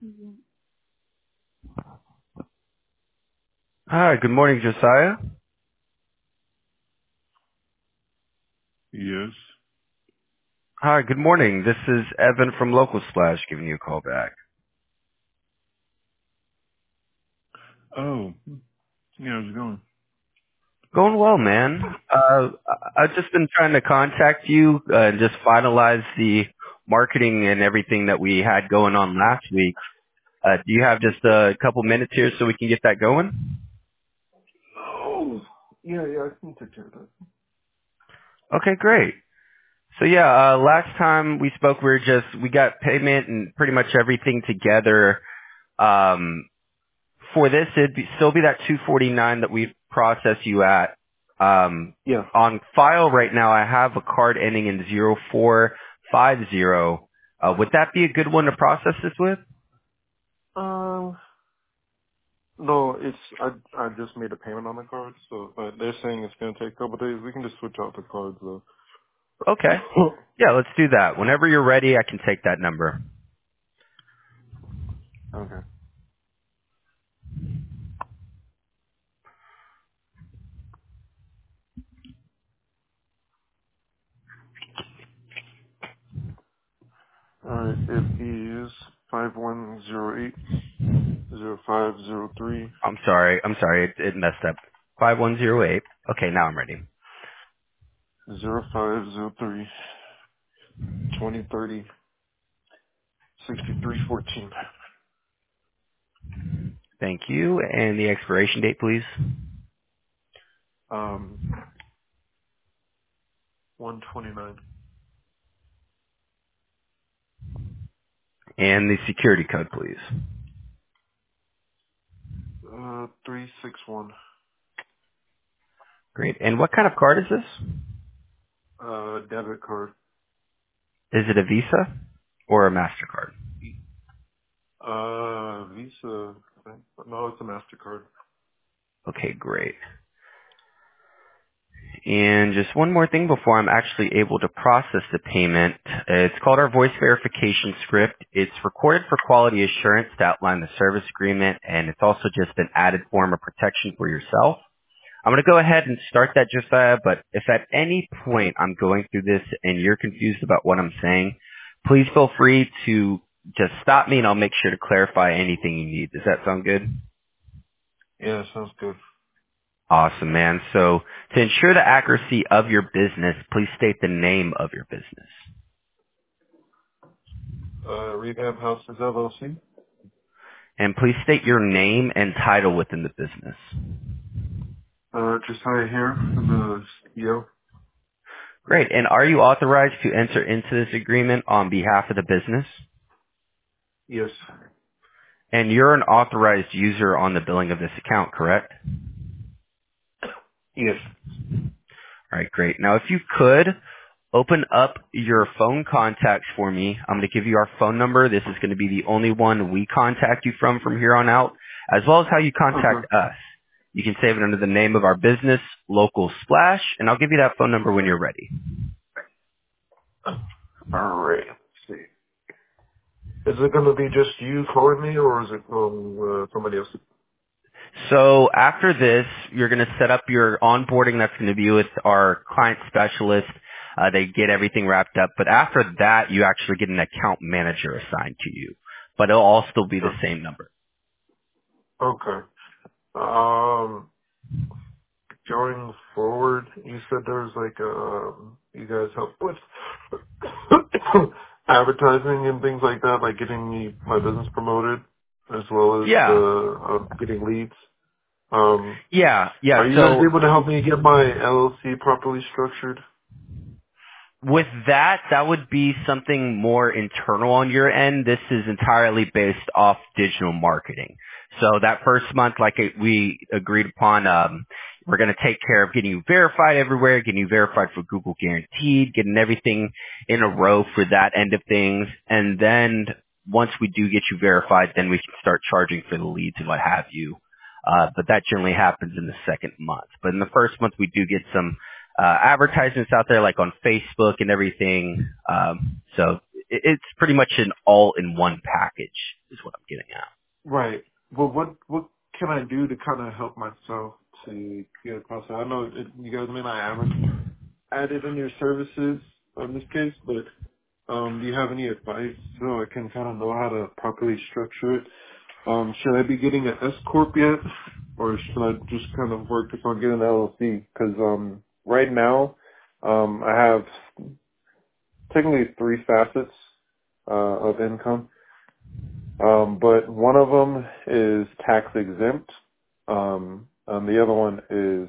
Hi, good morning, Josiah. Yes. Hi, good morning. This is Evan from Local Splash giving you a call back. Oh, yeah, how's it going? Going well, man. I've just been trying to contact you and just finalize the marketing and everything that we had going on last week. Do you have just a couple minutes here so we can get that going? Oh, yeah, I can take care of that. Okay, great. So yeah, last time we spoke, we got payment and pretty much everything together. Um, For this, still be that 249 that we process you at. Yeah. On file right now, I have a card ending in 0450. Would that be a good one to process this with? No, I just made a payment on the card, so but they're saying it's gonna take a couple days. We can just switch out the cards though. Okay. Yeah, let's do that. Whenever you're ready, I can take that number. Okay. Alright, it is 5108 0503 I'm sorry, it messed up. 5108. Okay, now I'm ready. 0503 2030 6314. Thank you. And the expiration date, please. 129. And the security code, please. 361. Great. And what kind of card is this? Debit card. Is it a Visa or a MasterCard? Visa. No, it's a MasterCard. Okay, great. And just one more thing before I'm actually able to process the payment. It's called our voice verification script. It's recorded for quality assurance to outline the service agreement, and it's also just an added form of protection for yourself. I'm going to go ahead and start that, Josiah, but if at any point I'm going through this and you're confused about what I'm saying, please feel free to just stop me and I'll make sure to clarify anything you need. Does that sound good? Yeah, sounds good. Awesome, man. So to ensure the accuracy of your business, please state the name of your business. Revamp Houses LLC. And please state your name and title within the business. Josiah here, I'm the CEO. Great. And are you authorized to enter into this agreement on behalf of the business? Yes. And you're an authorized user on the billing of this account, correct? Yes. All right, great. Now, if you could open up your phone contacts for me, I'm going to give you our phone number. This is going to be the only one we contact you from here on out, as well as how you contact Okay. us. You can save it under the name of our business, Local Splash, and I'll give you that phone number when you're ready. Alright. Let's see. Is it gonna be just you calling me, or is it somebody else? So after this, you're going to set up your onboarding. That's going to be with our client specialist. They get everything wrapped up. But after that, you actually get an account manager assigned to you. But it'll all still be the Sure. same number. Okay. Going forward, you said there was like you guys help with advertising and things like that, like getting my business promoted, as well as Yeah. getting leads. Yeah. Are you guys So able to help me get my LLC properly structured? with that, that would be something more internal on your end. This is entirely based off digital marketing. So that first month, we agreed upon, we're going to take care of getting you verified everywhere, getting you verified for Google Guaranteed, getting everything in a row for that end of things. And then once we do get you verified, then we can start charging for the leads and what have you. But that generally happens in the second month. But in the first month, we do get some advertisements out there like on Facebook and everything. So it's pretty much an all-in-one package. is what I'm getting at. Right. Well, what can I do to kind of help myself to get across that? I know you guys may not have added in your services in this case, but do you have any advice so I can kind of know how to properly structure it? Should I be getting an S corp yet, or should I just kind of work on getting an LLC? Because right now, I have technically three facets of income. But one of them is tax exempt. And the other one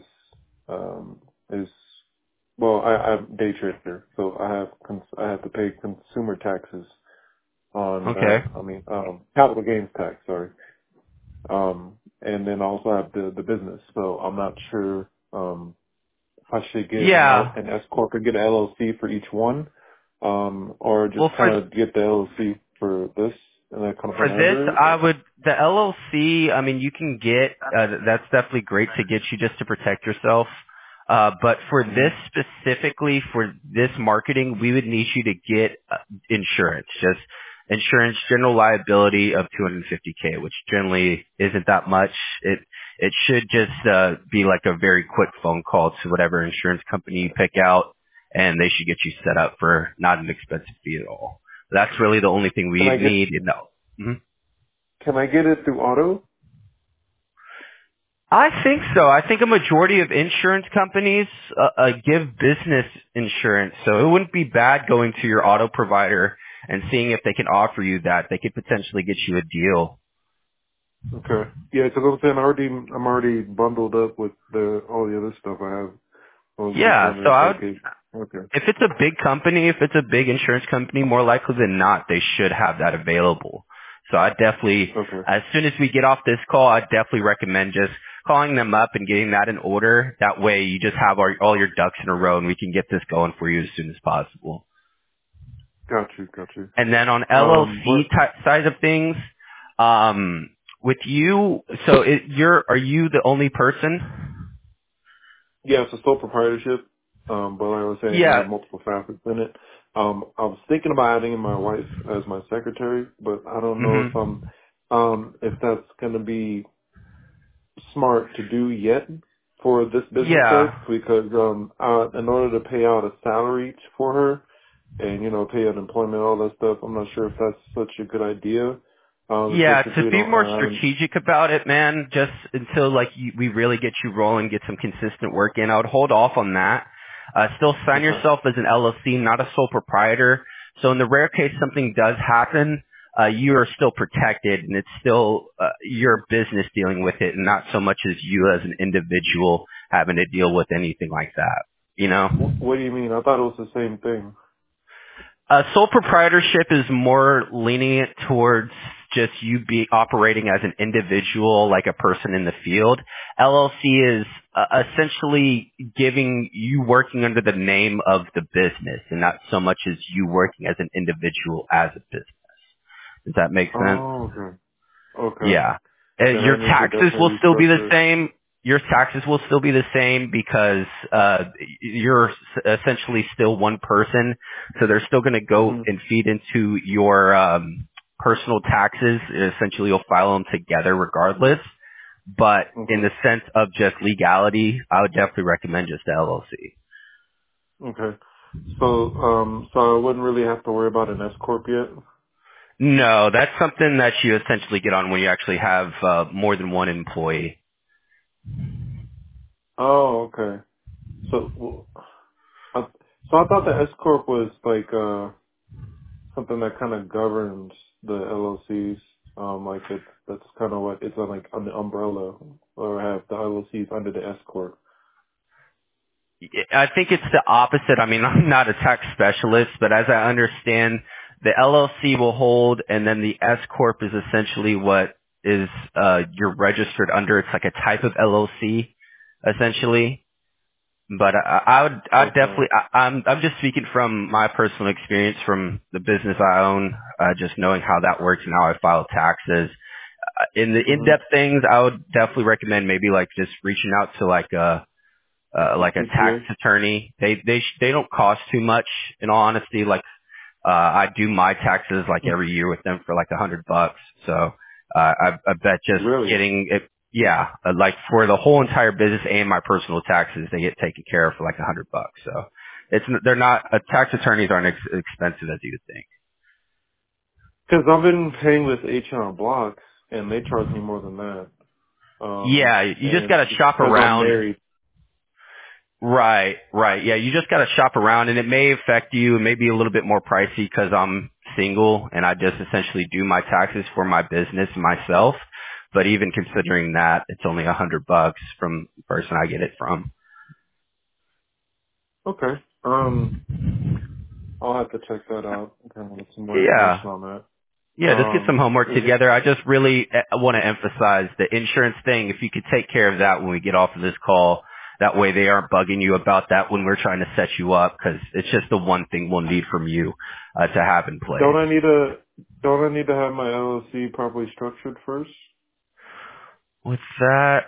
is well, I'm day trader, so I have to pay consumer taxes on that. Okay. I mean, capital gains tax, sorry. And then I also have the business. So I'm not sure if I should get Yeah. an S corp or get an LLC for each one, or just Well, kind of get the LLC for this and then kind of for run this, under it. I would the LLC. I mean, you can get that's definitely great to get you just to protect yourself. But for Hmm. this specifically, for this marketing, we would need you to get insurance, just insurance, general liability of 250K, which generally isn't that much. It should just be like a very quick phone call to whatever insurance company you pick out, and they should get you set up for not an expensive fee at all. That's really the only thing Can we I get need. No. can I get it through auto? I think so. I think a majority of insurance companies give business insurance, so it wouldn't be bad going to your auto provider and seeing if they can offer you that. They could potentially get you a deal. Okay. Yeah, because I'm saying I'm already bundled up with all the other stuff I have. I was just Yeah, so wondering if I I would, could. Okay. if it's a big company, if it's a big insurance company, more likely than not, they should have that available. So I definitely, Okay. as soon as we get off this call, I definitely recommend just calling them up and getting that in order. That way you just have all your ducks in a row and we can get this going for you as soon as possible. Got you. Got you. And then on What? LLC side of things, with you, so are you the only person? Yeah, it's a sole proprietorship. But like I was saying, I Yeah, have multiple facets in it. I was thinking about adding in my wife as my secretary, but I don't know hmm if that's gonna be smart to do yet for this business type yeah. because in order to pay out a salary for her and pay unemployment all that stuff, I'm not sure if that's such a good idea. Yeah, Especially if to we be don't more have. strategic about it, man, just until like we really get you rolling, get some consistent work in, I would hold off on that. Still sign Okay. yourself as an LLC, not a sole proprietor. So in the rare case something does happen, you are still protected and it's still your business dealing with it and not so much as you as an individual having to deal with anything like that. You know? What do you mean? I thought it was the same thing. Sole proprietorship is more lenient towards just you be operating as an individual, like a person in the field. LLC is essentially giving you working under the name of the business and not so much as you working as an individual as a business. Does that make sense? Oh, okay. Okay. Yeah. Then I Your need to taxes will definitely still be the restructure it. same. Your taxes will still be the same because you're essentially still one person, so they're still going to go Hmm. and feed into your personal taxes. Essentially, you'll file them together regardless. But in Okay. the sense of just legality, I would definitely recommend just the LLC. Okay. So I wouldn't really have to worry about an S corp yet. No, that's something that you essentially get on when you actually have more than one employee. Oh, okay. So, I, so I thought the S corp was like something that kind of governs the LLCs. Like that's kind of what it's like on the umbrella, or have the LLCs under the S corp. I think it's the opposite. I mean, I'm not a tax specialist, but as I understand, the LLC will hold, and then the S corp is essentially what is you're registered under. It's like a type of LLC, essentially. But I Okay. definitely, I'm just speaking from my personal experience from the business I own, just knowing how that works and how I file taxes. In the Mhm. in-depth things, I would definitely recommend maybe like just reaching out to The like a tax CPA. attorney. They don't cost too much in all honesty. Like I do my taxes like every year with them for like $100. So, I bet just Really? getting it, yeah, like for the whole entire business and my personal taxes, they get taken care of for like $100. So they're not, tax attorneys aren't expensive as you would think. Because I've been paying with H&R Block, and they charge me more than that. Yeah, you just And gotta shop because I'm around. married. Right, right. Yeah, you just got to shop around, and it may affect you. It may be a little bit more pricey because I'm single and I just essentially do my taxes for my business myself. But even considering that, it's only $100 from the person I get it from. Okay. I'll have to check that out. Kind of get some more Yeah. information on that. Yeah, let's get some homework Is it? together. I just really want to emphasize the insurance thing. If you could take care of that when we get off of this call, that way they aren't bugging you about that when we're trying to set you up, because it's just the one thing we'll need from you to have in Don't place. I need to? Don't I need to have my LLC properly structured first? With that,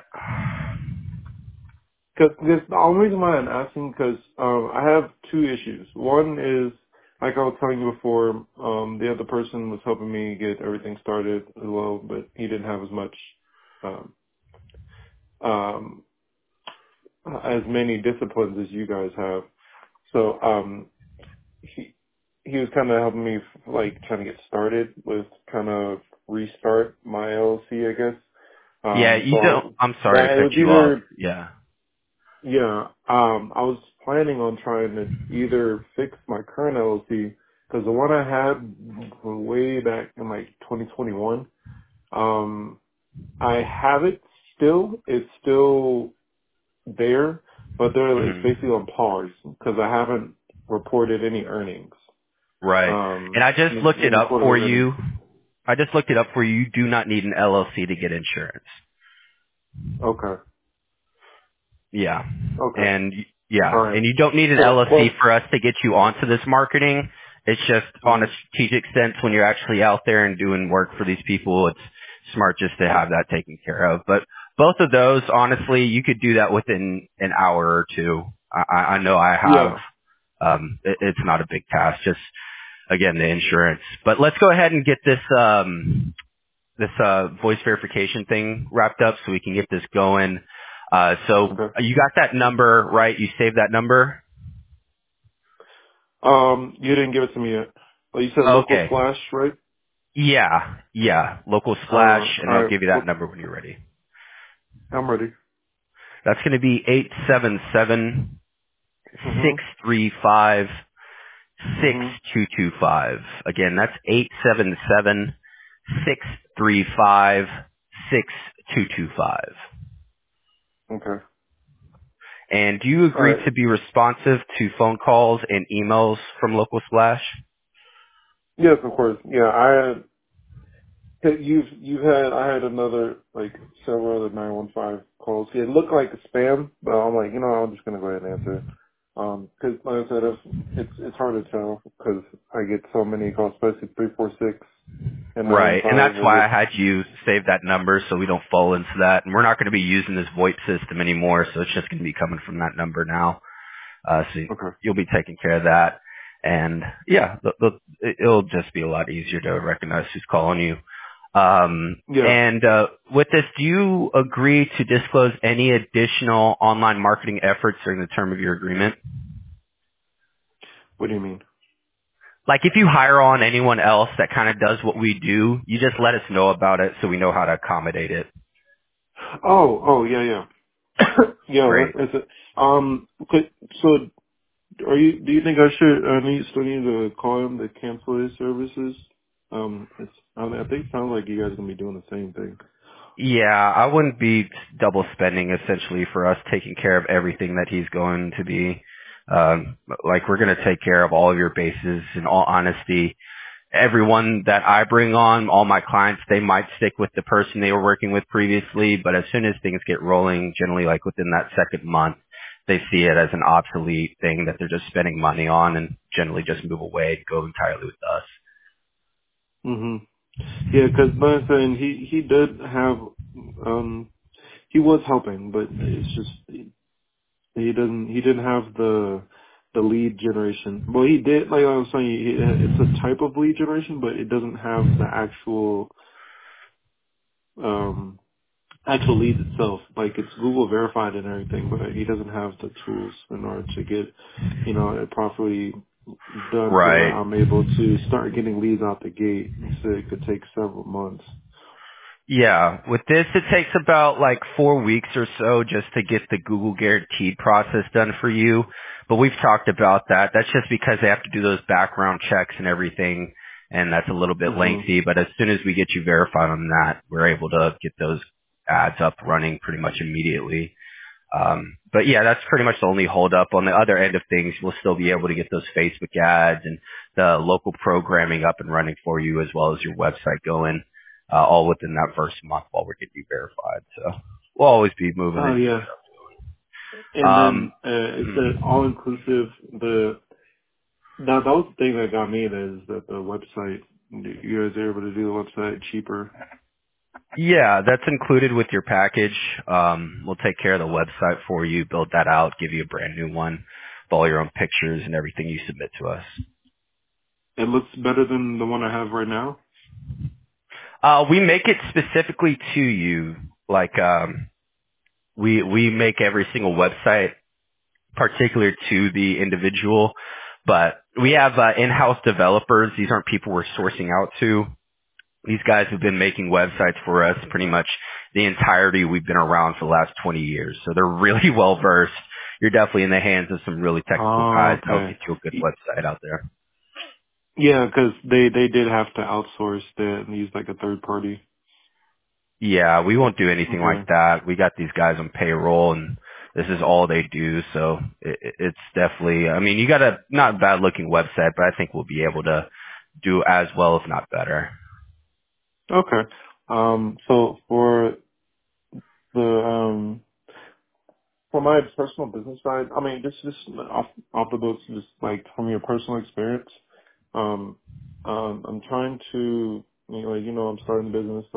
Because the only reason why I'm asking, because I have two issues. One is, like I was telling you before, the other person was helping me get everything started as well, but he didn't have as much, um, um, as many disciplines as you guys have. So he he was kind of helping me, like trying to get started with kind of restart my LLC, I guess. yeah, you don't. So I'm sorry to that it cut was you off. either. Yeah. Yeah, I was planning on trying to either fix my current LLC because the one I had from way back in like 2021, I have it still. It's still there, but it's hmm basically on pause because I haven't reported any earnings. Right. And I just looked it Any up quarterly for earnings. you. I just looked it up for you. You do not need an LLC to get insurance. Okay. Yeah. Okay. And All yeah, right. and you don't need an LLC Well, for us to get you onto this marketing. It's just on a mhm. strategic sense when you're actually out there and doing work for these people, it's smart just to have that taken care of. But both of those, honestly, you could do that within an hour or two. I know I have, Yeah. it's not a big task, just again, the insurance. But let's go ahead and get this voice verification thing wrapped up so we can get this going. So Okay. you got that number, right? You saved that number? You didn't give it to me yet. Well, you said local Okay. flash, right? Yeah, yeah. Local All splash, and I'll right. give you What? that number when you're ready. I'm ready. That's going to be 877 Mhm. 635 Mhm. 6225. Again, that's 877 635 6225. Okay. And do you All agree right. to be responsive to phone calls and emails from Local Splash? Yes, of course. Yeah, I had. You've had. I had another like several other 915 calls. It looked like a spam, but I'm like, I'm just gonna go ahead and answer it. Because like I said, it's hard to tell because I get so many calls, especially 346 and Right. And 915. that's It why I gets. had you save that number so we don't fall into that. And we're not going to be using this VoIP system anymore, so it's just going to be coming from that number now. So Okay. you'll be taking care of that. And yeah, it'll just be a lot easier to recognize who's calling you. Yeah. And with this, do you agree to disclose any additional online marketing efforts during the term of your agreement? What do you mean? Like if you hire on anyone else that kind of does what we do, you just let us know about it so we know how to accommodate it. Oh, yeah, yeah. Yeah, Great. that's it. Okay, so do you think I should, still need to call him to cancel his services? I think it sounds like you guys are gonna be doing the same thing. Yeah, I wouldn't be double spending essentially for us taking care of everything that he's going to be. Like we're going to take care of all of your bases in all honesty. Everyone that I bring on, all my clients, they might stick with the person they were working with previously, but as soon as things get rolling, generally like within that second month, they see it as an obsolete thing that they're just spending money on and generally just move away and go entirely with us. hmm Yeah, because like I said, he did have, he was helping, but it's just, he didn't have the the lead generation. Well, he did, like I was saying, it's a type of lead generation, but it doesn't have the um, actual leads itself. Like it's Google verified and everything, but he doesn't have the tools in order to get, it properly done to where Right. I'm able to start getting leads out the gate. So it could take several months. Yeah, with this it takes about like 4 weeks or so just to get the Google guaranteed process done for you. But we've talked about that. That's just because they have to do those background checks and everything, and that's a little bit hmm lengthy. But as soon as we get you verified on that, we're able to get those ads up running pretty much immediately. But yeah, that's pretty much the only holdup. On the other end of things, we'll still be able to get those Facebook ads and the local programming up and running for you, as well as your website going, all within that first month while we're getting you verified. So we'll always be moving Oh and yeah. And um, then it said all inclusive. That was the thing that got me is that the website. You guys are able to do the website cheaper. yeah, that's included with your package. We'll take care of the website for you, build that out, give you a brand new one, with all your own pictures and everything you submit to us. It looks better than the one I have right now. We make it specifically to you, like we make every single website particular to the individual, but we have in-house developers. These aren't people we're sourcing out to. These guys have been making websites for us pretty much the entirety we've been around for the last 20 years. So they're really well versed. You're definitely in the hands of some really technical Oh, guys that'll okay. get you a good website out there. Yeah, because they did have to outsource that and use like a third party. Yeah, we won't do anything like Okay. that. We got these guys on payroll and this is all they do. So it's definitely, I mean, you got a not bad looking website, but I think we'll be able to do as well, if not better. Okay. So the for my personal business side, I mean, just off the books, just like from your personal experience, um, I'm trying to, I'm starting the business.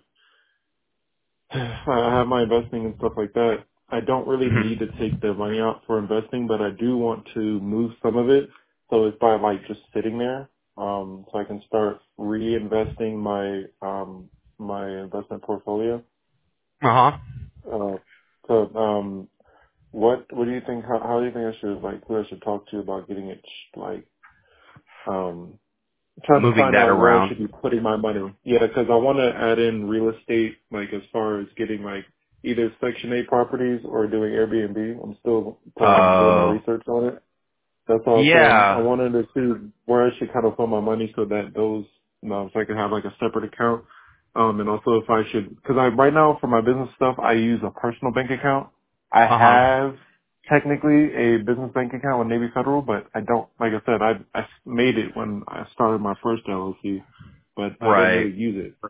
I have my investing and stuff like that. I don't really need to Mhm. take the money out for investing, but I do want to move some of it. So it's by like just sitting there, so I can start reinvesting my investment portfolio. Uh-huh. Uh, so what do you think? How do you think I should who I should talk to about getting it um trying to Moving find that out where I should around. be putting my money. Yeah, because I want to add in real estate, like as far as getting like either Section 8 properties or doing Airbnb. I'm still doing my Oh, research on it. That's all. So I yeah. wanted to see where I should kind of put my money so that those, so I can have like a separate account. And also if I should, because right now for my business stuff, I use a personal bank account. I Uh-huh. have technically a business bank account with Navy Federal, but I don't, like I said, I made it when I started my first LLC, but I don't Right. really use it.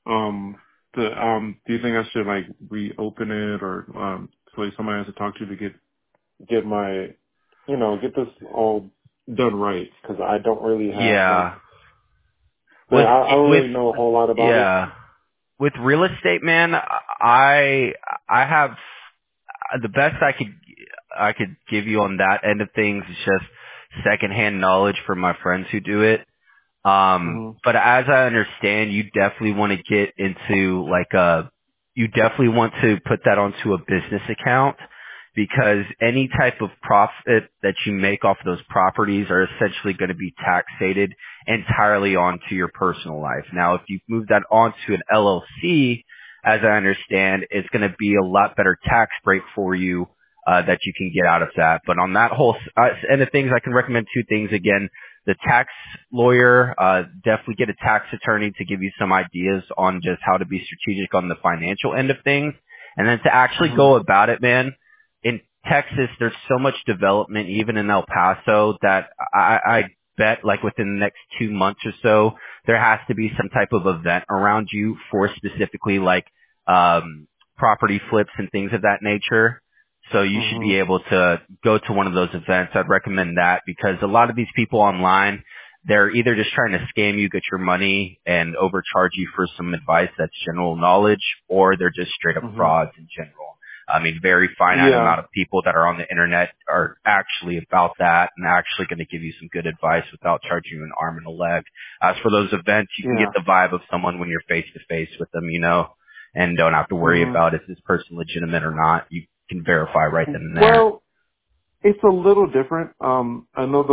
Do you think I should like reopen it or, so like somebody has to talk to get my, get this all done right because I don't really have Yeah. With, I don't with, really know a whole lot about it. yeah. With real estate, man, I have the best I could give you on that end of things is just secondhand knowledge from my friends who do it. hmm But as I understand, you definitely want to get into you definitely want to put that onto a business account because any type of profit that you make off those properties are essentially going to be taxated entirely onto your personal life. Now, if you move that onto an LLC, as I understand, it's going to be a lot better tax break for you that you can get out of that. But on that whole end of things, I can recommend two things again the tax lawyer, definitely get a tax attorney to give you some ideas on just how to be strategic on the financial end of things. And then to actually hmm go about it, man, in Texas, there's so much development, even in El Paso, that I bet like within the next 2 months or so, there has to be some type of event around you for specifically like, property flips and things of that nature. So you should hmm be able to go to one of those events. I'd recommend that because a lot of these people online, they're either just trying to scam you, get your money, and overcharge you for some advice that's general knowledge, or they're just straight up hmm frauds in general. I mean, very finite Yeah. amount of people that are on the internet are actually about that and actually going to give you some good advice without charging you an arm and a leg. As for those events, you can get Yeah. the vibe of someone when you're face to face with them, and don't have to worry hmm about is this person legitimate or not. You can verify right then and there. Well, it's a little different. I know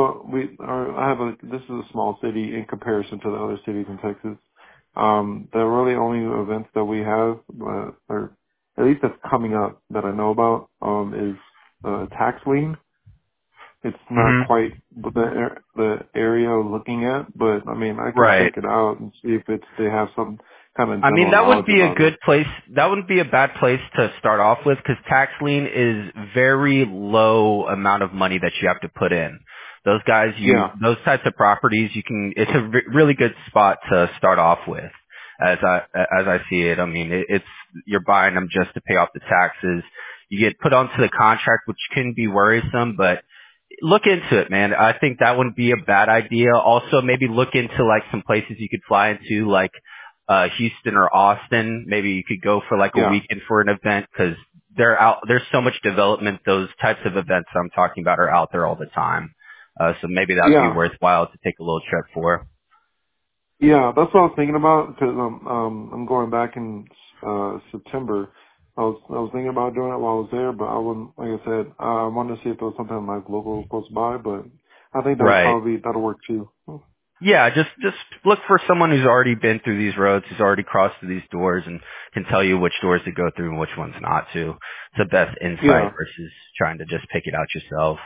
this is a small city in comparison to the other cities in Texas. The really only events that we have, or at least that's coming up that I know about, is tax lien. It's not Hmm. quite the area I'm looking at, but I mean, I can Right. check it out and see if they have some kind of I mean, general that wouldn't knowledge be a about it. good place. That wouldn't be a bad place to start off with because tax lien is very low amount of money that you have to put in. Those guys, Yeah. those types of properties, it's a really good spot to start off with. As I see it, I mean, it's, you're buying them just to pay off the taxes. You get put onto the contract, which can be worrisome, but look into it, man. I think that wouldn't be a bad idea. Also, maybe look into like some places you could fly into, like Houston or Austin. Maybe you could go for like a Yeah. weekend for an event because there's so much development. Those types of events I'm talking about are out there all the time. So maybe that would be Yeah. worthwhile to take a little trip for. Yeah, that's what I was thinking about because I'm going back in September. I was thinking about doing it while I was there, but I wouldn't. Like I said, I wanted to see if there was something like local close by, but I think Right. that'll work too. Yeah, just look for someone who's already been through these roads, who's already crossed through these doors, and can tell you which doors to go through and which ones not to. It's the best insight Yeah. versus trying to just pick it out yourself.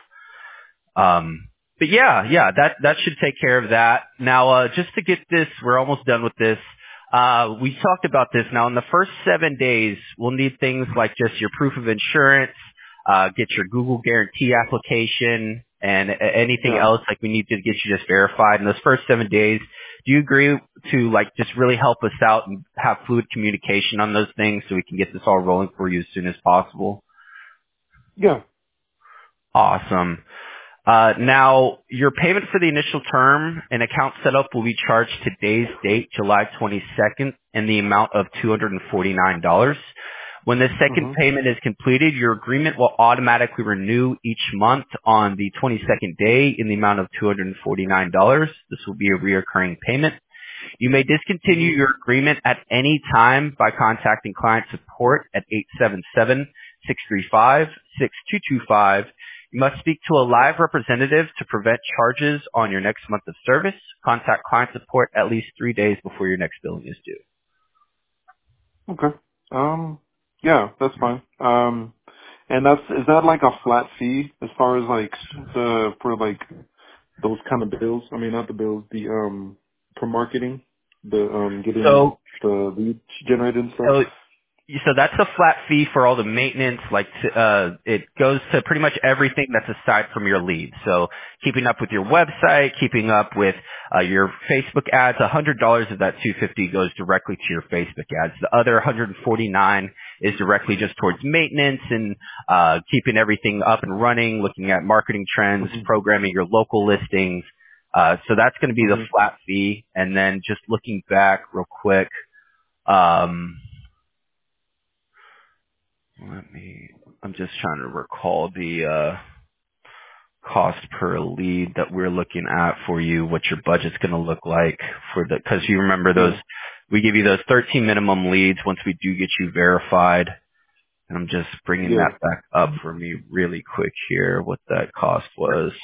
But yeah, that should take care of that. Now, just to get this, we're almost done with this. We talked about this. Now, in the first 7 days, we'll need things like just your proof of insurance, get your Google Guarantee application, and anything Yeah. else like we need to get you just verified. In those first 7 days, do you agree to like just really help us out and have fluid communication on those things so we can get this all rolling for you as soon as possible? Yeah. Awesome. Now, your payment for the initial term and account setup will be charged today's date, July 22nd, in the amount of $249. When the second Mhm. payment is completed, your agreement will automatically renew each month on the 22nd day in the amount of $249. This will be a reoccurring payment. You may discontinue Mhm. your agreement at any time by contacting client support at 877-635-6225. You must speak to a live representative to prevent charges on your next month of service. Contact client support at least 3 days before your next billing is due. Okay. Yeah, that's fine. And is that like a flat fee as far as like for like those kind of bills? I mean, not the bills, the for marketing, the getting So, the leads generated and stuff. so So that's a flat fee for all the maintenance. Like it goes to pretty much everything that's aside from your leads. So keeping up with your website, keeping up with your Facebook ads. $100 of that 250 goes directly to your Facebook ads. The other 149 is directly just towards maintenance and keeping everything up and running, looking at marketing trends, Mhm. programming your local listings. So that's going to be the Mhm. flat fee. And then just looking back real quick. Um, I'm just trying to recall the cost per lead that we're looking at for you, what your budget's going to look like because you remember those, Yeah. we give you those 13 minimum leads once we do get you verified. And I'm just bringing Yeah. that back up for me really quick here, what that cost was.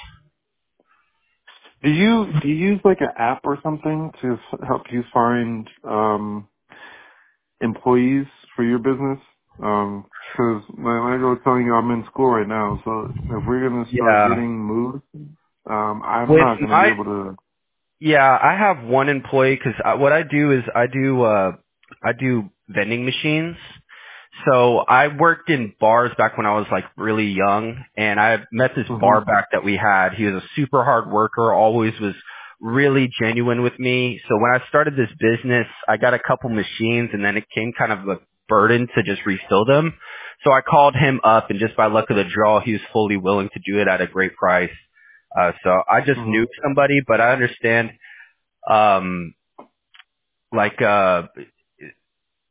Do you use like an app or something to help you find employees for your business? Because like I was telling you, I'm in school right now, so if we're gonna start Yeah. getting moved, I'm With not gonna be my able to. Yeah, I have one employee because what I do is I do vending machines. So I worked in bars back when I was like really young, and I met this bar Mhm. back that we had. He was a super hard worker, always was really genuine with me. So when I started this business, I got a couple machines, and then it came kind of a burden to just refill them. So I called him up, and just by luck of the draw, he was fully willing to do it at a great price. So I just knew Mhm. somebody, but I understand, um, like,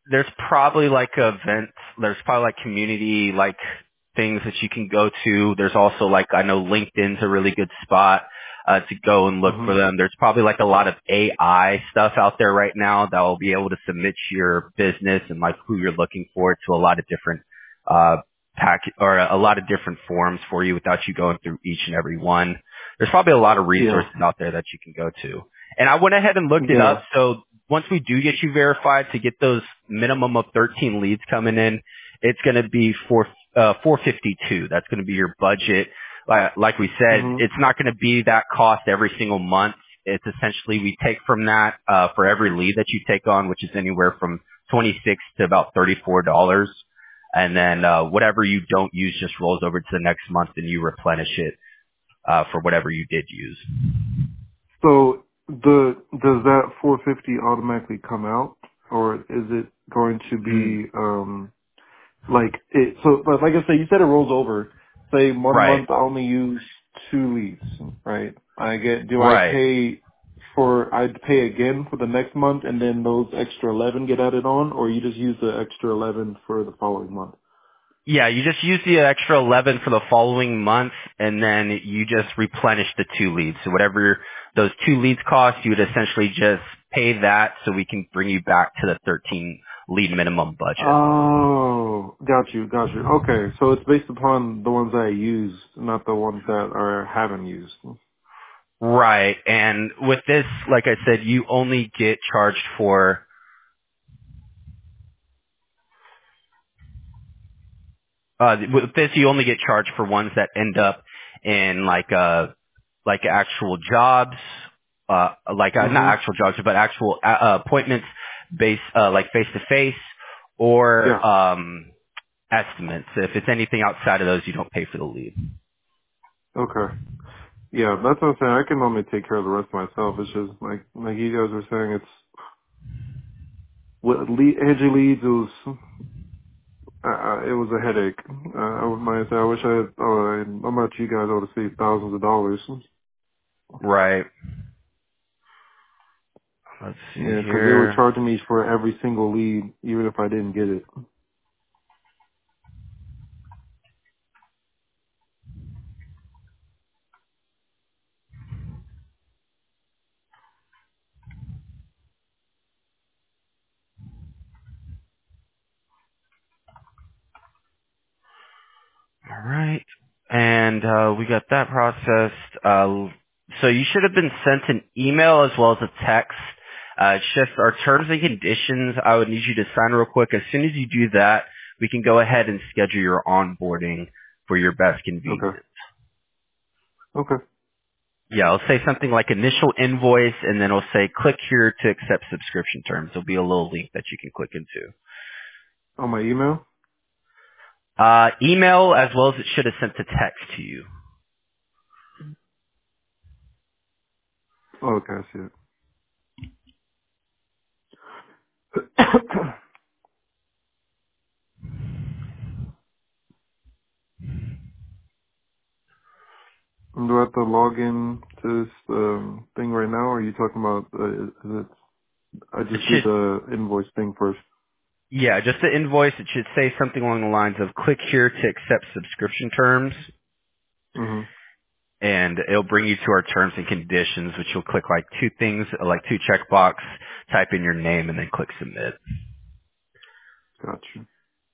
there's probably like events, there's probably like community like things that you can go to. There's also like, I know LinkedIn's a really good spot to go and look Hmm. for them. There's probably like a lot of AI stuff out there right now that will be able to submit your business and like who you're looking for to a lot of different or a lot of different forms for you without you going through each and every one. There's probably a lot of Yeah. resources out there that you can go to. And I went ahead and looked it Yeah. up. So once we do get you verified to get those minimum of 13 leads coming in, it's going to be 452. That's going to be your budget. Like we said, Hmm. it's not going to be that cost every single month. It's essentially we take from that for every lead that you take on, which is anywhere from 26 to about $34. And then whatever you don't use just rolls over to the next month and you replenish it for whatever you did use. So does that 450 automatically come out, or is it going to Mm, be like it? So like I said, you said it rolls over. Say one right, month I only use 2 leads, right? Do I right. pay again for the next month, and then those extra 11 get added on, or you just use the extra 11 for the following month? Yeah, you just use the extra 11 for the following month, and then you just replenish the 2 leads. So whatever those 2 leads cost, you would essentially just pay that so we can bring you back to the 13 lead minimum budget. Oh, got you. Okay, so it's based upon the ones that I used, not the ones that I haven't used. Right, and with this, like I said, you only get charged for, with this you only get charged for ones that end up in like actual jobs, not Mhm. actual jobs, but actual appointments based, like face to face or, Yeah. estimates. If it's anything outside of those, you don't pay for the lead. Okay. Yeah, that's what I'm saying. I can normally take care of the rest myself. It's just like you guys were saying. It's with Angie leads. It was a headache. I might say I wish I had. I'm about you guys. I would have saved thousands of dollars. Right. Let's see Yeah, because they were here. charging me for every single lead, even if I didn't get it. All right. And we got that processed. So you should have been sent an email as well as a text. It's just our terms and conditions. I would need you to sign real quick. As soon as you do that, we can go ahead and schedule your onboarding for your best Okay. convenience. Okay. Yeah, I'll say something like initial invoice, and then it'll say click here to accept subscription terms. There'll be a little link that you can click into. On my email. Email as well as it should have sent a text to you. Oh, okay, I see it. Do I have to log in to this thing right now, or are you talking about? Is it? I It just do should the invoice thing first. Yeah, just the invoice. It should say something along the lines of click here to accept subscription terms, Mhm. and it'll bring you to our terms and conditions, which you'll click like two things, like two checkbox, type in your name, and then click submit. Gotcha.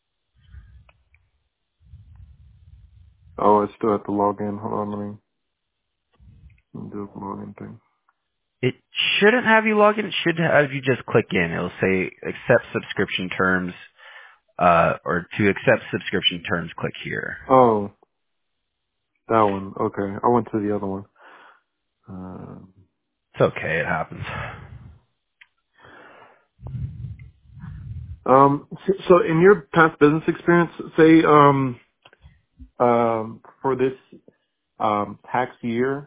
Oh, I still have to log in. Hold on, let me do the login thing. It shouldn't have you log in. It should have you just click in. It'll say accept subscription terms, or to accept subscription terms, click here. Oh, that one. Okay, I went to the other one. It's okay. It happens. So in your past business experience, say for this tax year,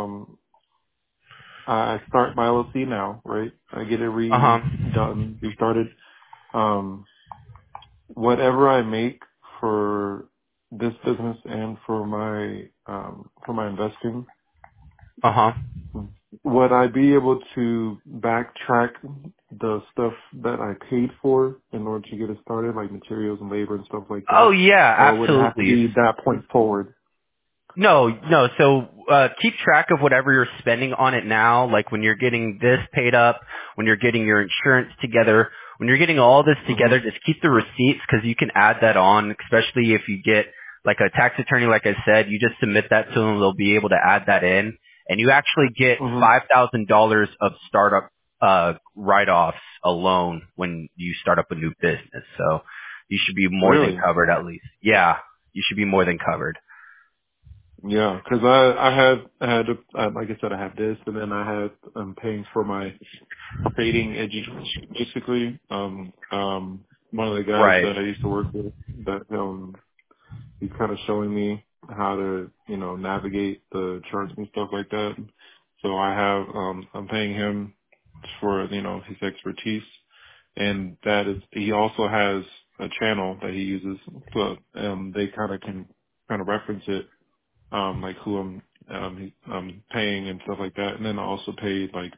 I start my LLC now, right? I get it Uh-huh. restarted. Um, whatever I make for this business and for my investing, Uh-huh. would I be able to backtrack the stuff that I paid for in order to get it started, like materials and labor and stuff like Oh that? yeah, Or would it have to absolutely. be that point forward? No. So keep track of whatever you're spending on it now. Like when you're getting this paid up, when you're getting your insurance together, when you're getting all this Mm-hmm. together, just keep the receipts because you can add that on. Especially if you get like a tax attorney, like I said, you just submit that to them; they'll be able to add that in, and you actually get Mm-hmm. $5,000 of startup write-offs alone when you start up a new business. So you should be more than Really? covered at least. Yeah, you should be more than covered. Yeah, because I had like I said, I have this, and then I had paying for my trading education. Basically, one of the guys Right. that I used to work with, that he's kind of showing me how to navigate the charts and stuff like that. So I'm paying him for his expertise, and that is he also has a channel that he uses, so they kind of can kind of reference it, like who I'm paying and stuff like that. And then I also paid like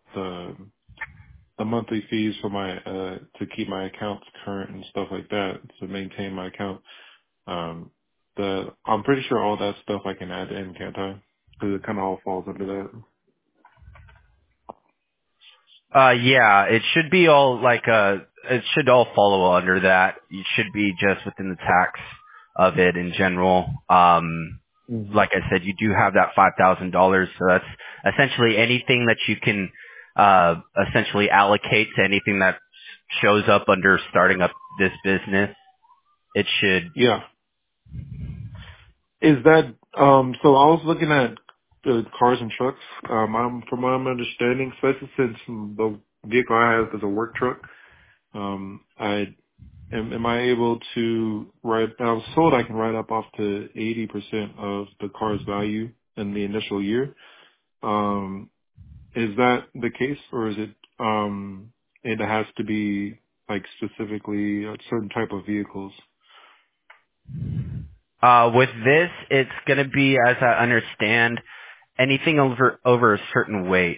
the monthly fees for my to keep my accounts current and stuff like that, to maintain my account. I'm pretty sure all that stuff I can add in, can't I? Because it kind of all falls under that. Yeah, it should be all like it should all follow under that. It should be just within the tax of it in general. Hmm. Like I said, you do have that $5,000, so that's essentially anything that you can essentially allocate to anything that shows up under starting up this business. It should. Yeah. Is that so? I was looking at the cars and trucks. From what I'm understanding, especially since the vehicle I have is a work truck. I am I able to write? I was told I can write up off to 80% of the car's value in the initial year. Um, is that the case, or is it it has to be like specifically a certain type of vehicles? With this, it's going to be, as I understand, anything over a certain weight.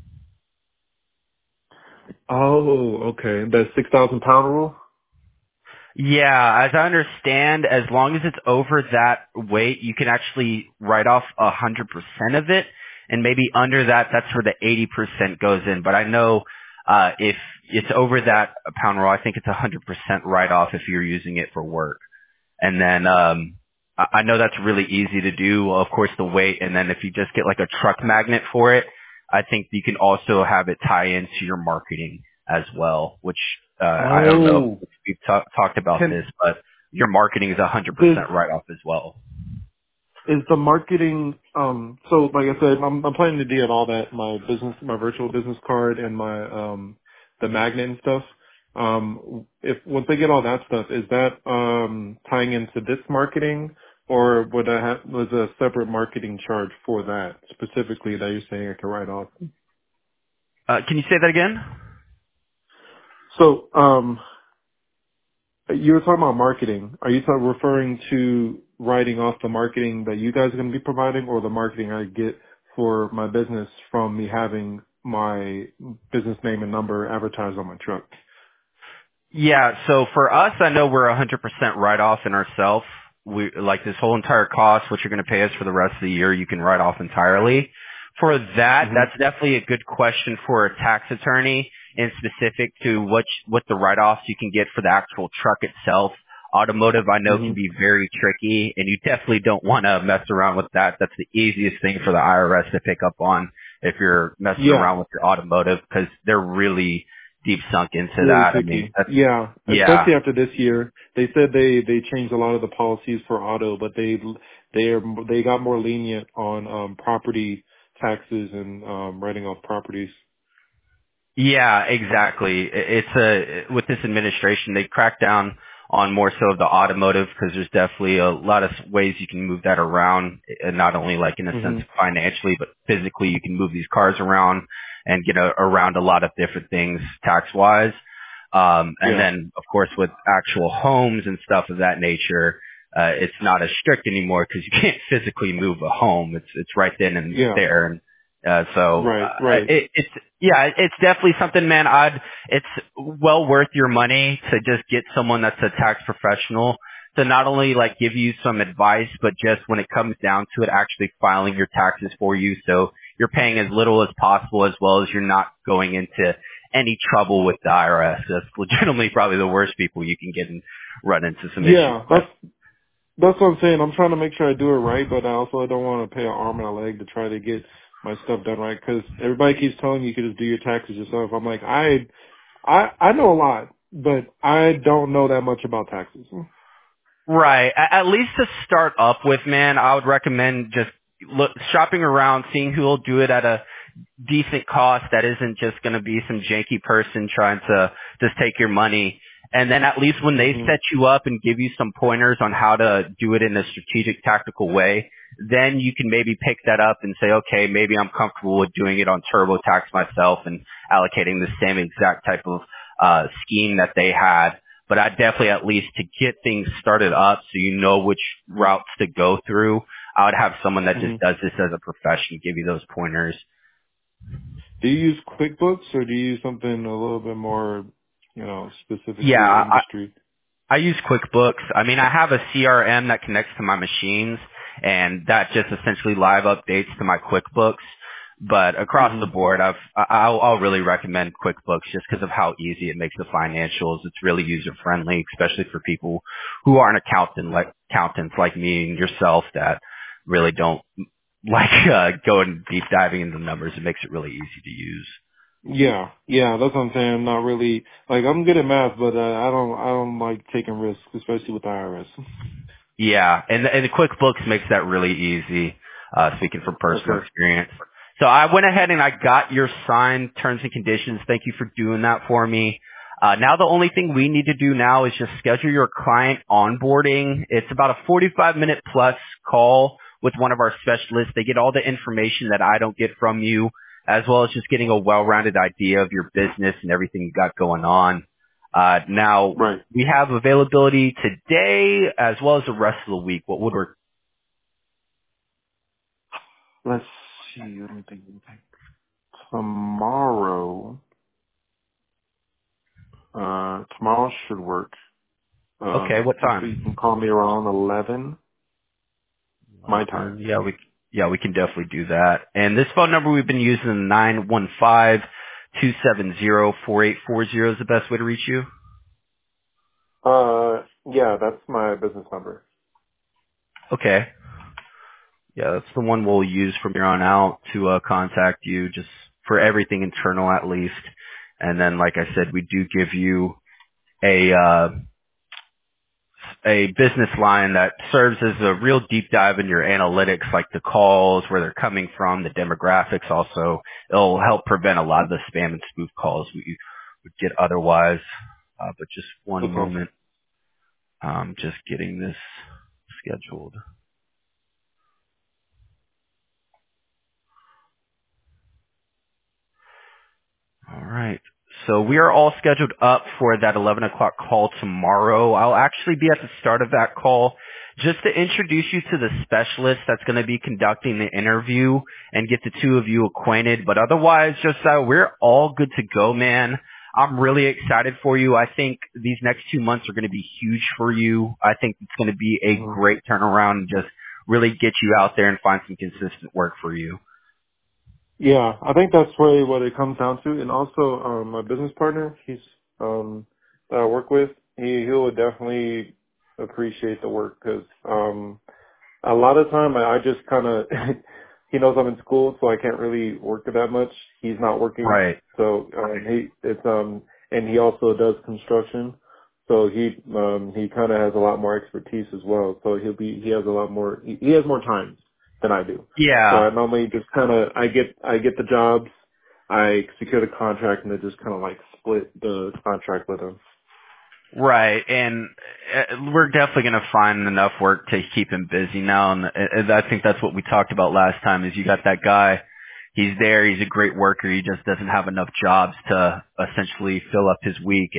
Oh, okay. The 6,000 pound rule. Yeah, as I understand, as long as it's over that weight, you can actually write off 100% of it, and maybe under that, that's where the 80% goes in. But I know if it's over that pound roll, I think it's 100% write off if you're using it for work. And then I know that's really easy to do, of course, the weight. And then if you just get like a truck magnet for it, I think you can also have it tie into your marketing as well, which I don't know Oh, if we've talked about can this, but your marketing is does 100% write off as well. is the marketing? So like I said, I'm planning to do all that, my virtual business card and my the magnet and stuff. If once I get all that stuff, is that tying into this marketing, or would I have was a separate marketing charge for that specifically that you're saying I can write off? Can you say that again? So you were talking about marketing. Are you referring to writing off the marketing that you guys are going to be providing, or the marketing I get for my business from me having my business name and number advertised on my truck? Yeah, so for us, I know we're 100% write off in ourselves. We like this whole entire cost, what you're going to pay us for the rest of the year, you can write off entirely. For that, Hmm. that's definitely a good question for a tax attorney and specific to what the write-offs you can get for the actual truck itself. Automotive, I know, Hmm. can be very tricky, and you definitely don't want to mess around with that. That's the easiest thing for the IRS to pick up on if you're messing Yeah, around with your automotive because they're really deep sunk into really that. I mean, picky. Yeah, yeah. especially after this year. They said they changed a lot of the policies for auto, but they got more lenient on property taxes and writing off properties. Yeah, exactly. It's with this administration, they crack down on more so of the automotive because there's definitely a lot of ways you can move that around, and not only like in a sense Hmm. financially, but physically you can move these cars around and get around a lot of different things tax wise. And Yeah, then of course with actual homes and stuff of that nature, it's not as strict anymore because you can't physically move a home. It's right then and yeah. there. Right, right. It's definitely something, man. It's well worth your money to just get someone that's a tax professional to not only like give you some advice, but just when it comes down to it, actually filing your taxes for you. So you're paying as little as possible, as well as you're not going into any trouble with the IRS. That's legitimately probably the worst people you can get and run into some issues Yeah, with. that's what I'm saying. I'm trying to make sure I do it right, but I also don't want to pay an arm and a leg to try to get my stuff done right. Because everybody keeps telling you could just do your taxes yourself. I'm like, I know a lot, but I don't know that much about taxes. Right. At least to start up with, man, I would recommend just shopping around, seeing who will do it at a decent cost that isn't just going to be some janky person trying to just take your money. And then at least when they Hmm. set you up and give you some pointers on how to do it in a strategic, tactical way, then you can maybe pick that up and say, okay, maybe I'm comfortable with doing it on TurboTax myself and allocating the same exact type of scheme that they had. But I definitely, at least to get things started up so you know which routes to go through, I would have someone that Hmm. just does this as a profession give you those pointers. Do you use QuickBooks or do you use something a little bit more, specific to your Yeah, industry? I use QuickBooks. I mean, I have a CRM that connects to my machines, and that just essentially live updates to my QuickBooks. But across Hmm. the board, I'll really recommend QuickBooks just because of how easy it makes the financials. It's really user friendly, especially for people who aren't accountants like me and yourself that really don't like going deep diving into the numbers. It makes it really easy to use. Yeah, that's what I'm saying. I'm not really like I'm good at math, but I don't like taking risks, especially with the IRS. Yeah, and the QuickBooks makes that really easy, speaking from personal Okay. experience. So I went ahead and I got your signed terms and conditions. Thank you for doing that for me. Now the only thing we need to do now is just schedule your client onboarding. It's about a 45-minute plus call with one of our specialists. They get all the information that I don't get from you, as well as just getting a well-rounded idea of your business and everything you got going on. Now, Right. we have availability today as well as the rest of the week. What would work? Let's see. Let me think. Tomorrow, tomorrow should work. Okay, what Let's see. You can time? call me around 11 my time. 11. Yeah, we can definitely do that. And this phone number we've been using, 915-270-4840, is the best way to reach you. Yeah, that's my business number. Okay. Yeah, that's the one we'll use from here on out to contact you, just for everything internal at least. And then, like I said, we do give you a business line that serves as a real deep dive in your analytics, like the calls, where they're coming from, the demographics. Also, it'll help prevent a lot of the spam and spoof calls we would get otherwise. But just one Okay. moment, just getting this scheduled. All right. So we are all scheduled up for that 11 o'clock call tomorrow. I'll actually be at the start of that call just to introduce you to the specialist that's going to be conducting the interview and get the two of you acquainted. But otherwise, just we're all good to go, man. I'm really excited for you. I think these next 2 months are going to be huge for you. I think it's going to be a Mhm. great turnaround and just really get you out there and find some consistent work for you. Yeah, I think that's really what it comes down to. And also, my business partner, that I work with, he would definitely appreciate the work because, a lot of time I just kind of, he knows I'm in school, so I can't really work that much. He's not working, Right. so, and he also does construction. So he kind of has a lot more expertise as well. So he has a lot more, he has more time than I do. So Yeah. I normally just kind of, I get the jobs, I secure the contract and I just kind of like split the contract with him. Right, and we're definitely going to find enough work to keep him busy now, and I think that's what we talked about last time. Is you got that guy, he's there, he's a great worker, he just doesn't have enough jobs to essentially fill up his week, and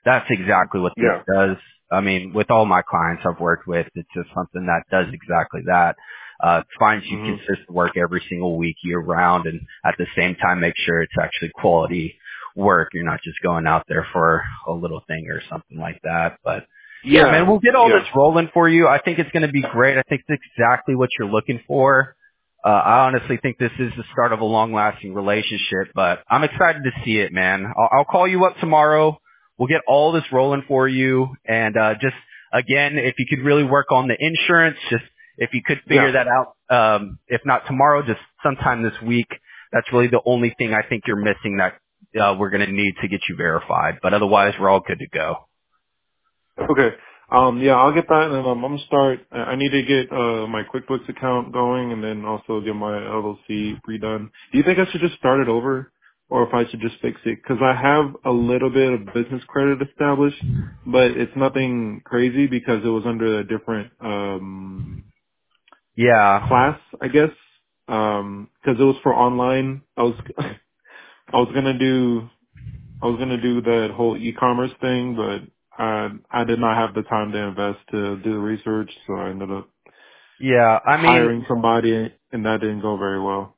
That's exactly what this Yeah. does. I mean, with all my clients I've worked with, it's just something that does exactly that. It finds you Mhm. consistent work every single week year round and at the same time make sure it's actually quality work. You're not just going out there for a little thing or something like that. But yeah, man, Yeah. we'll get all Yeah. this rolling for you. I think it's going to be great. I think it's exactly what you're looking for. I honestly think this is the start of a long-lasting relationship, but I'm excited to see it, man. I'll call you up tomorrow. We'll get all this rolling for you. And just, again, if you could really work on the insurance, just if you could figure Yeah. that out, if not tomorrow, just sometime this week. That's really the only thing I think you're missing that we're going to need to get you verified. But otherwise, we're all good to go. Okay. Yeah, I'll get that, and I'm gonna start. I need to get my QuickBooks account going, and then also get my LLC redone. Do you think I should just start it over, or if I should just fix it? Because I have a little bit of business credit established, but it's nothing crazy because it was under a different Yeah. class, I guess. Because it was for online. I was I was gonna do I was gonna do that whole e-commerce thing, but I did not have the time to invest to do the research, so I ended up Yeah. hiring somebody, and that didn't go very well.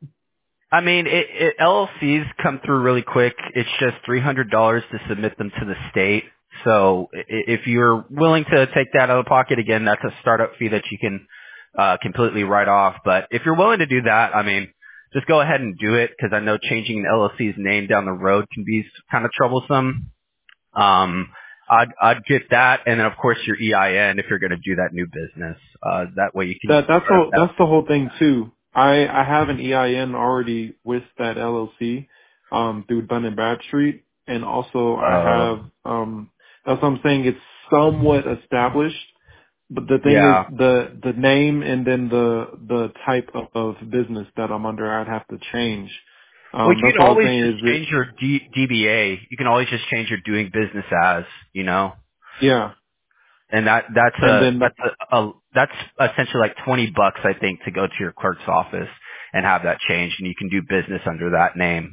LLCs come through really quick. It's just $300 to submit them to the state. So if you're willing to take that out of pocket, again, that's a startup fee that you can completely write off. But if you're willing to do that, just go ahead and do it because I know changing an LLC's name down the road can be kind of troublesome. Um, I'd get that, and then of course your EIN if you're going to do that new business. That way you can start up that. That's the whole thing too. I have an EIN already with that LLC through Dun and Bradstreet, and also I have that's what I'm saying. It's somewhat established. But the thing Yeah. is, the name and then the type of business that I'm under, I'd have to change. Well, you That's can what I was always saying. just Is it? change your DBA. You can always just change your doing business as, Yeah. and And then that's essentially like $20, I think, to go to your clerk's office and have that changed, and you can do business under that name,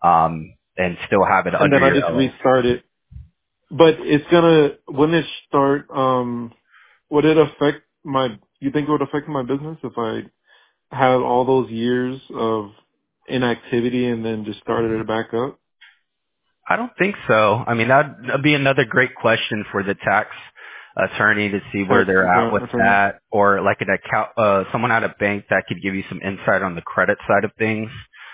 and still have it under I your just LLC. restart it. But it's gonna when it start. Would it affect my? You think it would affect my business if I had all those years of inactivity and then just started it back up? I don't think so. That'd be another great question for the tax attorney to see where Tax they're at with attorney. that, or like an account, someone at a bank that could give you some insight on the credit side of things.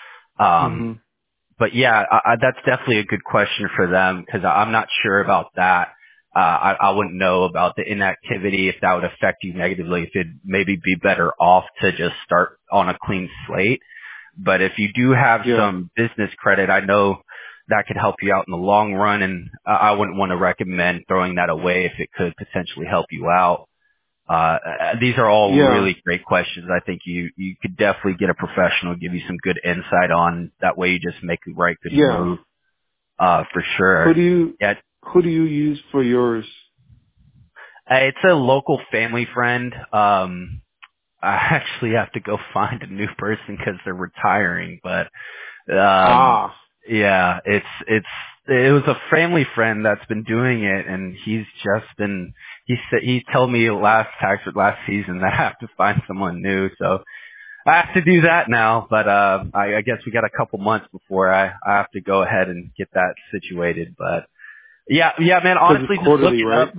Um, Hmm. But yeah, that's definitely a good question for them because I'm not sure about that. I wouldn't know about the inactivity if that would affect you negatively. If it'd maybe be better off to just start on a clean slate. But if you do have Yeah. some business credit, I know that could help you out in the long run, and I wouldn't want to recommend throwing that away if it could potentially help you out. These are all Yeah. really great questions. I think you could definitely get a professional, give you some good insight on that way you just make the right good Yeah. move, for Who sure. do you Yeah, who do you use for yours? it's a local family friend. I actually have to go find a new person because they're retiring, but, um, Ah. yeah, it was a family friend that's been doing it, and he said, he told me last season that I have to find someone new, so I have to do that now, but I guess we got a couple months before I have to go ahead and get that situated. But yeah, man. Because Honestly, it's just look quarterly, it right? up.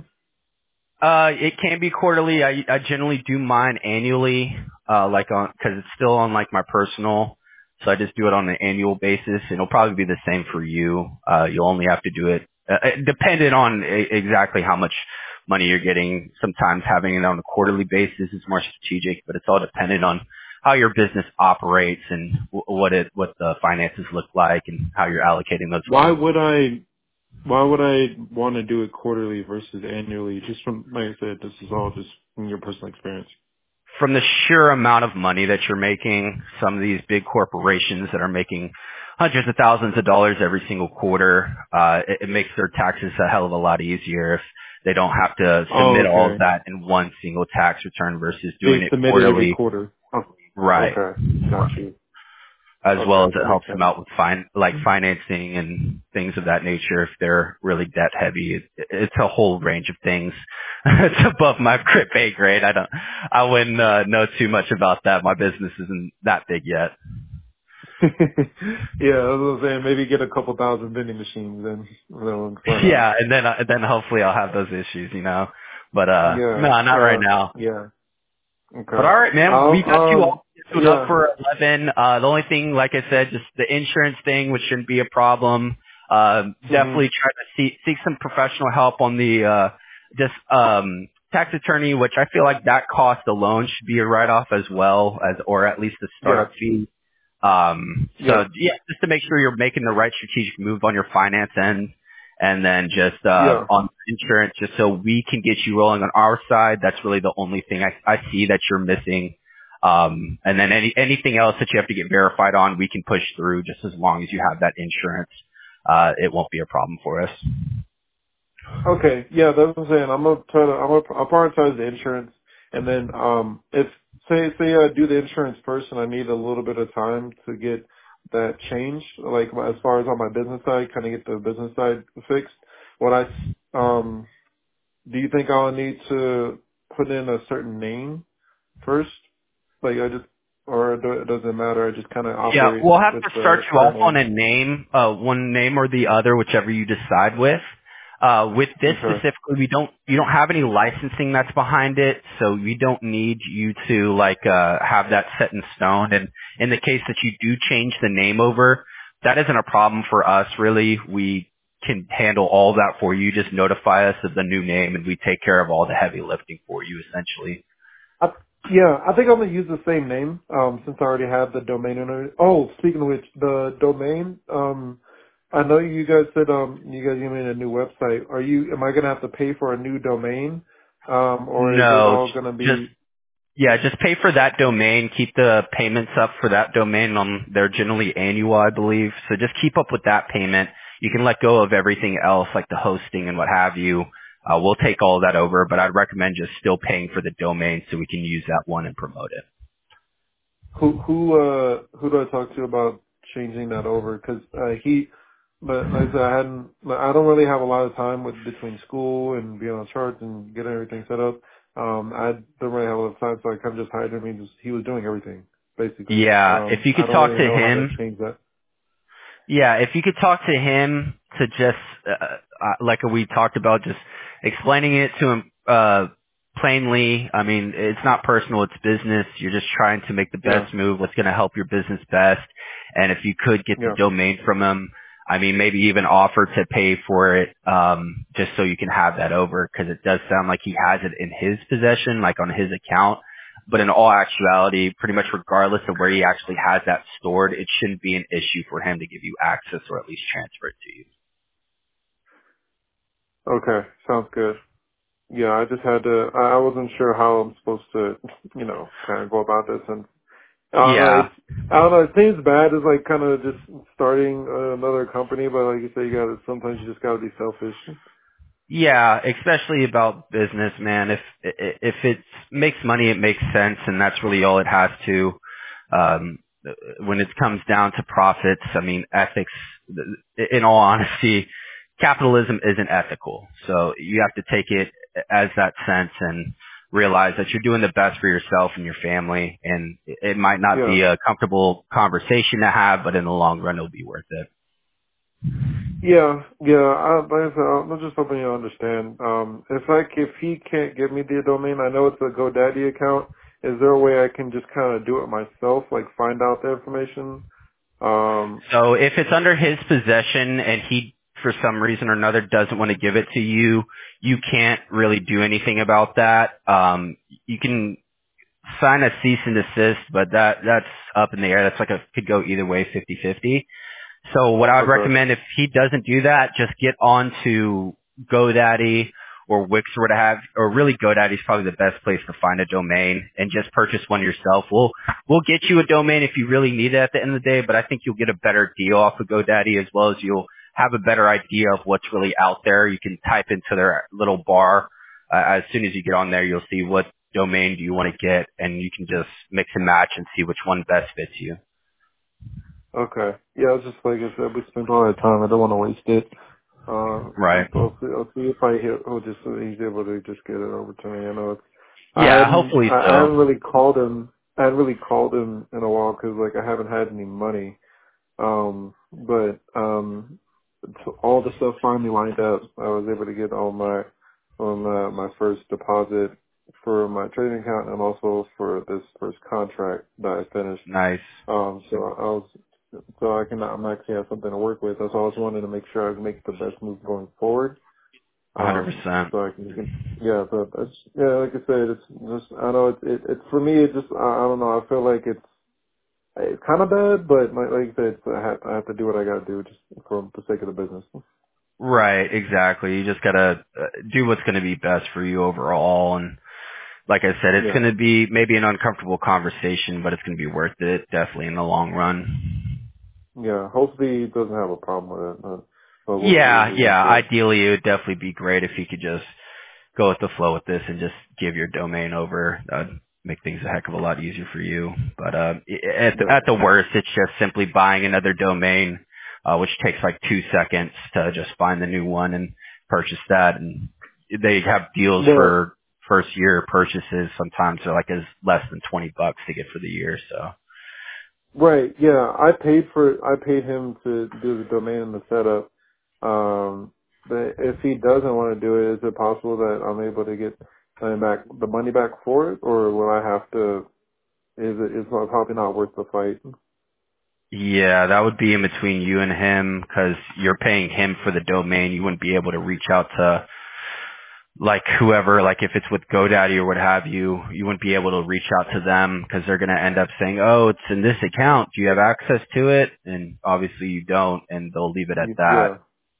It can be quarterly. I generally do mine annually, because it's still on like my personal, so I just do it on an annual basis. And it'll probably be the same for you. You'll only have to do it dependent on exactly how much money you're getting. Sometimes having it on a quarterly basis is more strategic, but it's all dependent on how your business operates and what the finances look like and how you're allocating those Why funds. would I Why would I want to do it quarterly versus annually? Just from, like I said, this is all just from your personal experience. From the sheer amount of money that you're making, some of these big corporations that are making hundreds of thousands of dollars every single quarter, it makes their taxes a hell of a lot easier if they don't have to Oh, submit all of okay. that in one single tax return versus They doing it submit it every quarterly. quarter. Oh, Right. okay. Got you. as well as Okay, it that makes helps them sense. out with financing and things of that nature if they're really debt heavy. It's a whole range of things. It's above my pay grade. I wouldn't know too much about that. My business isn't that big yet. Yeah, I was saying maybe get a couple thousand vending machines and front out. Yeah, and then hopefully I'll have those issues, you know. But no, Yeah. not right now. Yeah. But Okay. all right, man, we got you all scheduled up Yeah. for 11. The only thing, like I said, just the insurance thing, which shouldn't be a problem. Mhm. Definitely try to seek some professional help on the just tax attorney, which I feel like that cost alone should be a write-off as well as, or at least a Yeah. startup fee. Yeah. So yeah, just to make sure you're making the right strategic move on your finance end, and then just Yeah. on insurance, just so we can get you rolling on our side. That's really the only thing I see that you're missing. And then anything else that you have to get verified on, we can push through just as long as you have that insurance. It won't be a problem for us. Okay. Yeah, that's what I'm saying. I'll prioritize the insurance, and then if say I do the insurance first, and I need a little bit of time to get that changed, like as far as on my business side, kind of get the business side fixed. What do you think I'll need to put in a certain name first? Like or does it matter? I just kind of Yeah, operate we'll have with to start the you off current on name. a name, one name or the other, whichever you decide with. With this Okay. specifically, you don't have any licensing that's behind it, so we don't need you to have that set in stone. And in the case that you do change the name over, that isn't a problem for us really. We can handle all that for you. Just notify us of the new name and we take care of all the heavy lifting for you essentially. I, yeah, I think I'm gonna use the same name since I already have the domain owner. Oh, speaking of which, the domain. I know you guys said you guys gave me a new website. Am I gonna have to pay for a new domain, or is it No, all gonna just be? Yeah, just pay for that domain. Keep the payments up for that domain. They're generally annual, I believe. So just keep up with that payment. You can let go of everything else, like the hosting and what have you. We'll take all of that over, but I'd recommend just still paying for the domain so we can use that one and promote it. Who do I talk to about changing that over? Because but like I said, I don't really have a lot of time between school and being on charts and getting everything set up. I don't really have a lot of time, so I kind of just hired him. He was doing everything basically. Yeah, if you I could don't talk really to know how to him, change that. Yeah, if you could talk to him to just, like we talked about, just explaining it to him plainly. I mean, it's not personal, it's business. You're just trying to make the Yeah, best move, what's going to help your business best. And if you could get the yeah. domain from him, I mean, maybe even offer to pay for it, just so you can have that over, because it does sound like he has it in his possession, like on his account. But in all actuality, pretty much regardless of where he actually has that stored, it shouldn't be an issue for him to give you access or at least transfer it to you. Okay, sounds good. Yeah, I just had to. I wasn't sure how I'm supposed to, kind of go about this, and I don't know. Yeah. I don't know. It seems bad. It's like kind of just starting another company, but like you say, sometimes you just gotta be selfish. Yeah, especially about business, man. If it makes money, it makes sense, and that's really all it has to. Um, when it comes down to profits, I mean, ethics. In all honesty, capitalism isn't ethical. So you have to take it as that sense and realize that you're doing the best for yourself and your family. And it might not Yeah, be a comfortable conversation to have, but in the long run, it'll be worth it. yeah. Like I said, I'm just hoping you understand. If he can't give me the domain, I know it's a GoDaddy account. Is there a way I can just kind of do it myself, like find out the information? So if it's under his possession and he, for some reason or another, doesn't want to give it to you, you can't really do anything about that. You can sign a cease and desist, but that's up in the air. That's could go either way, 50-50. So what I would Okay. recommend, if he doesn't do that, just get on to GoDaddy or Wix or what have, or really GoDaddy is probably the best place to find a domain, and just purchase one yourself. We'll get you a domain if you really need it at the end of the day, but I think you'll get a better deal off of GoDaddy, as well as you'll have a better idea of what's really out there. You can type into their little bar. As soon as you get on there, you'll see what domain do you want to get, and you can just mix and match and see which one best fits you. Okay. Yeah, it's just like I said, we spent all that time. I don't want to waste it. Right. I'll see if he'll just he's able to just get it over to me. I know it's Yeah, hopefully I so. haven't really called him. I haven't really called him in a while because like I haven't had any money. But so all the stuff finally lined up. I was able to get my first deposit for my trading account and also for this first contract that I finished. Nice. So I was I'm actually have something to work with. That's why I was wanting to make sure I make the best move going forward. 100%. So I can yeah, but that's yeah, like I said, it's just I know it for me it just I don't know, I feel like it's kind of bad, but like I said, I have to do what I got to do just for the sake of the business. Right, exactly. You just gotta do what's gonna be best for you overall. And like I said, it's Yeah, gonna be maybe an uncomfortable conversation, but it's gonna be worth it, definitely in the long run. yeah. Hopefully, he doesn't have a problem with it, but Yeah, we'll yeah. see. Ideally, it would definitely be great if you could just go with the flow with this and just give your domain over. That'd make things a heck of a lot easier for you. But Yeah, at the worst, it's just simply buying another domain, which takes like 2 seconds to just find the new one and purchase that. And they have deals the for first year purchases. Sometimes they're like as less than $20 to get for the year. So right. Yeah, I paid him to do the domain and the setup. But if he doesn't want to do it, is it possible that I'm able to get the money back for it, or will I have to? Is probably not worth the fight? yeah, that would be in between you and him because you're paying him for the domain. You wouldn't be able to reach out to like whoever, like if it's with GoDaddy or what have you, you wouldn't be able to reach out to them because they're going to end up saying, oh, it's in this account. Do you have access to it? And obviously you don't, and they'll leave it at that. Yeah.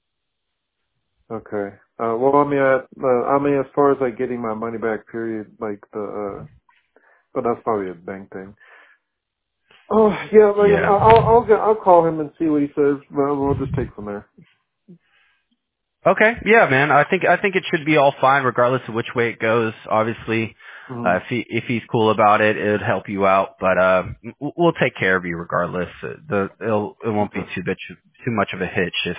Okay. Well, I mean, as far as like getting my money back, period, like but that's probably a bank thing. Oh, yeah, like Yeah. I'll call him and see what he says. Well, we'll just take from there. Okay. Yeah, man. I think it should be all fine regardless of which way it goes. Obviously, Hmm. if he's cool about it, it'd help you out. But we'll take care of you regardless. It won't be Okay. too much of a hitch if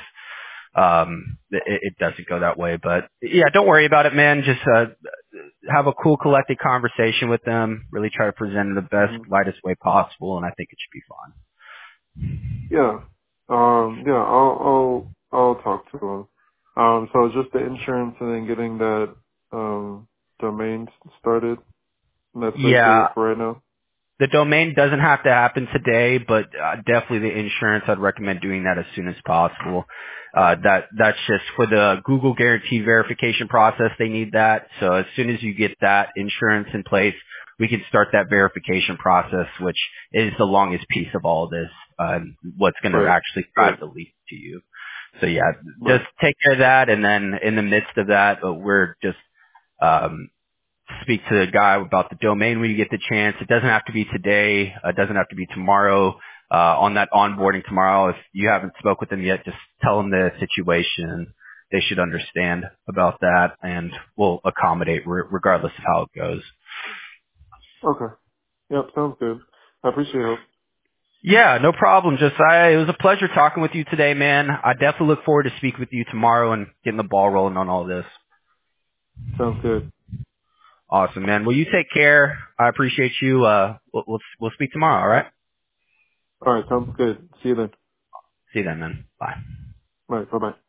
it doesn't go that way. But yeah, don't worry about it, man. Just have a cool, collected conversation with them. Really try to present it in the best, Hmm. lightest way possible, and I think it should be fine. Yeah. Yeah. I'll talk to him. So just the insurance and then getting that domain started. And that's basically Yeah, it for right now. the domain doesn't have to happen today, but definitely the insurance. I'd recommend doing that as soon as possible. That's just for the Google guarantee verification process. They need that. So as soon as you get that insurance in place, we can start that verification process, which is the longest piece of all of this. What's going to Right. actually drive the lead to you. So yeah, just Right. take care of that, and then in the midst of that, we're just um, speak to the guy about the domain when you get the chance. It doesn't have to be today. It doesn't have to be tomorrow. On that onboarding tomorrow, if you haven't spoke with them yet, just tell them the situation. They should understand about that, and we'll accommodate regardless of how it goes. Okay. Yep. Sounds good. I appreciate it. Yeah, no problem. Josiah, it was a pleasure talking with you today, man. I definitely look forward to speaking with you tomorrow and getting the ball rolling on all this. Sounds good. Awesome, man. Well, you take care. I appreciate you. We'll speak tomorrow. All right. All right. Sounds good. See you then. See you then, man. Bye. All right. Bye bye.